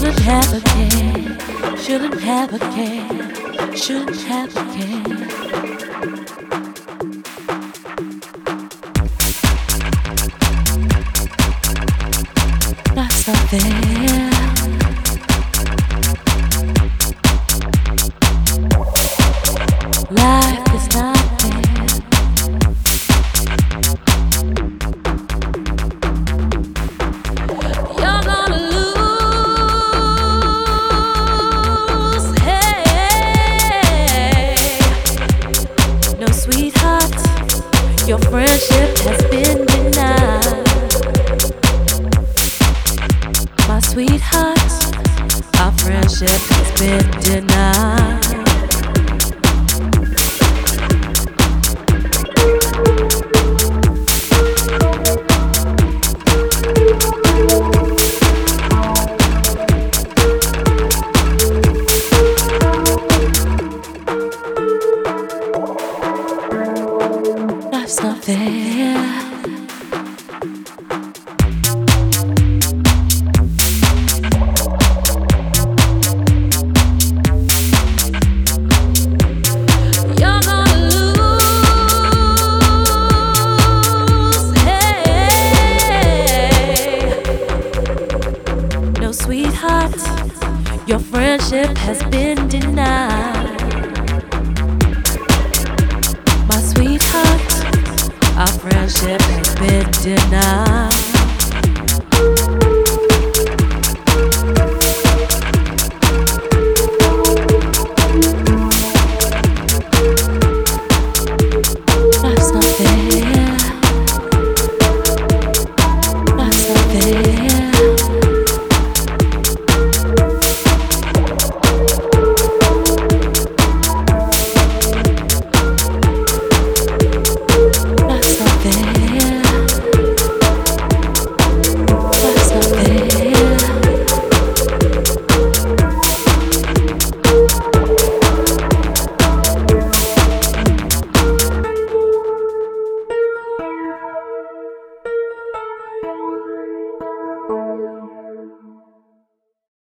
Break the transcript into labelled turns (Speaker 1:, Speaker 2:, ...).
Speaker 1: Shouldn't have a care, shouldn't have a care, shouldn't have a care. That's not fair. Life is not fair. You're gonna lose. Hey, no, sweetheart, your friendship has been denied. My sweetheart, our friendship has been denied. Life's not fair. You're gonna lose. Hey, no, sweetheart, your friendship has been denied. My sweetheart, our friendship has been denied.